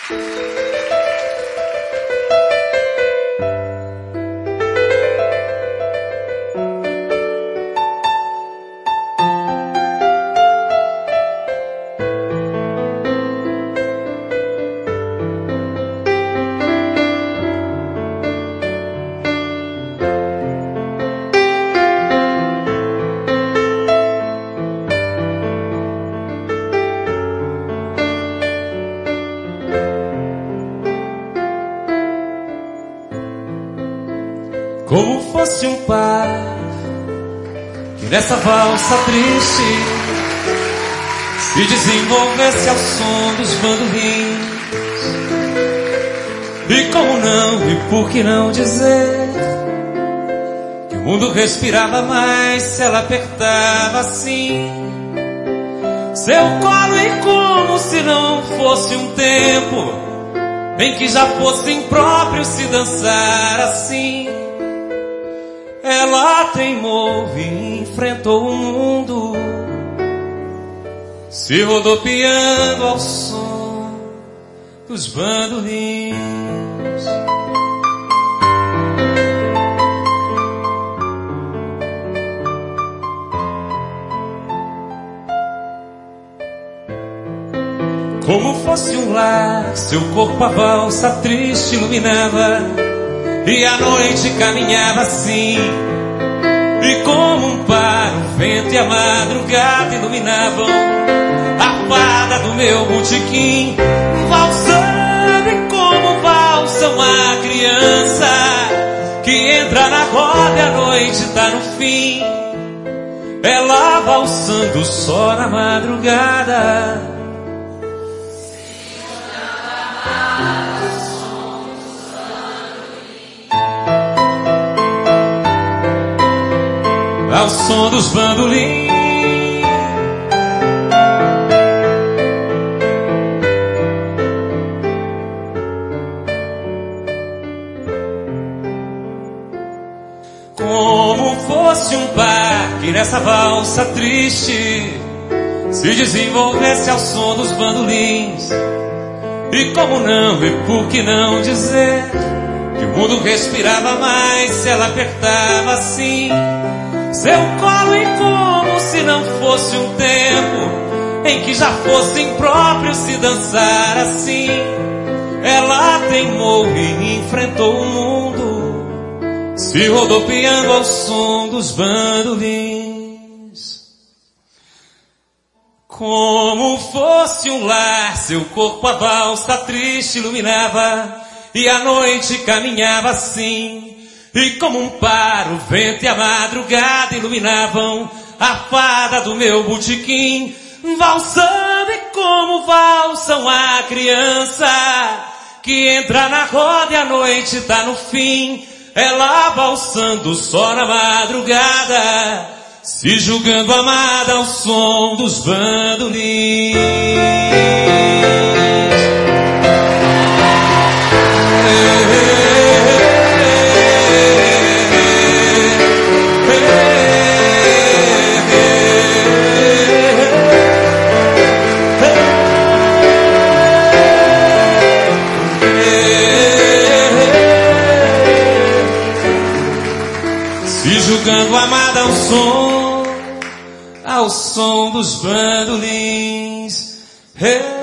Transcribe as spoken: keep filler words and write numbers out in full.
Como fosse um par que nessa valsa triste se desenvolvesse ao som dos bandolins. E como não, e por que não dizer que o mundo respirava mais se ela apertava assim seu colo, e como se não fosse um tempo em que já fosse impróprio se dançar assim. Ela teimou e enfrentou o mundo, se rodopiando ao som dos bandolins. Como fosse um lar, seu corpo a valsa triste iluminava, e a noite caminhava assim. E como um par, o vento e a madrugada iluminavam a fada do meu botequim, valsando. E como valsam a criança que entra na roda e a noite tá no fim, ela valsando só na madrugada. Ao som dos bandolins. Como fosse um par que nessa valsa triste se desenvolvesse ao som dos bandolins. E como não, e por que não dizer que o mundo respirava mais se ela apertava assim seu colo, e como se não fosse um tempo em que já fosse impróprio se dançar assim. Ela teimou e enfrentou o mundo, se rodopiando ao som dos bandolins. Como fosse um lar, seu corpo a valsa triste iluminava, e a noite caminhava assim. E como um par, o vento e a madrugada iluminavam a fada do meu botequim, valsando. E como valsam a criança que entra na roda e a noite tá no fim, ela valsando só na madrugada, se julgando amada ao som dos bandolins. Julgando amada ao som, ao som dos bandolins. Hey.